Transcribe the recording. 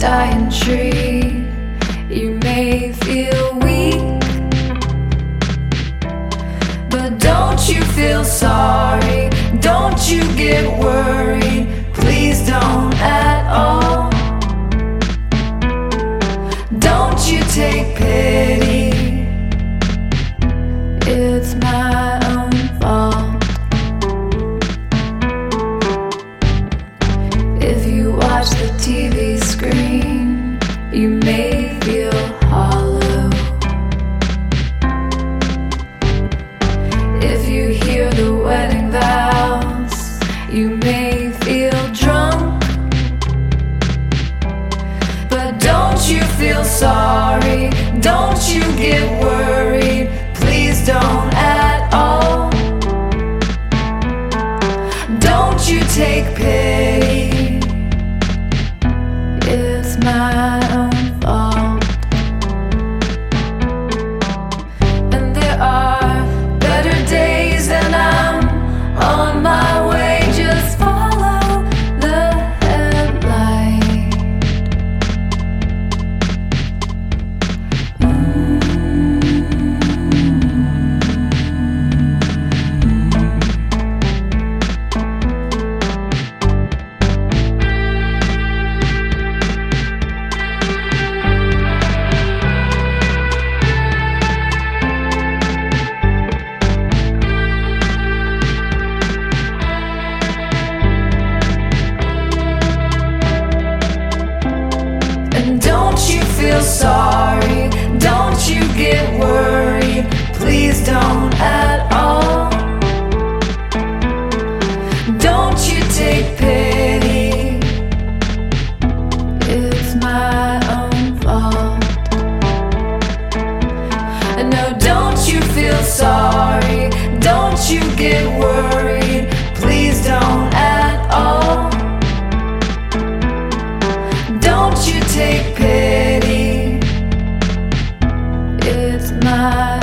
dying tree. You may feel weak, but don't you feel sorry. Don't you get worried. Please don't at all. Don't you take pity. It's my own fault. If you watch the TV screen, you may feel hollow. If you hear the wedding vows, you may feel drunk. But don't you feel sorry. Don't you get worried. Please don't at all. Don't you take pity. It's my own fault. And there are better days, and I'm on my way. Just follow the headlight. And don't you feel sorry. Don't you get worried. Please don't at all. Don't you take pity. It's my own fault. No, don't you feel sorry. Don't you get worried. Please don't at all. Don't you take pity. It's my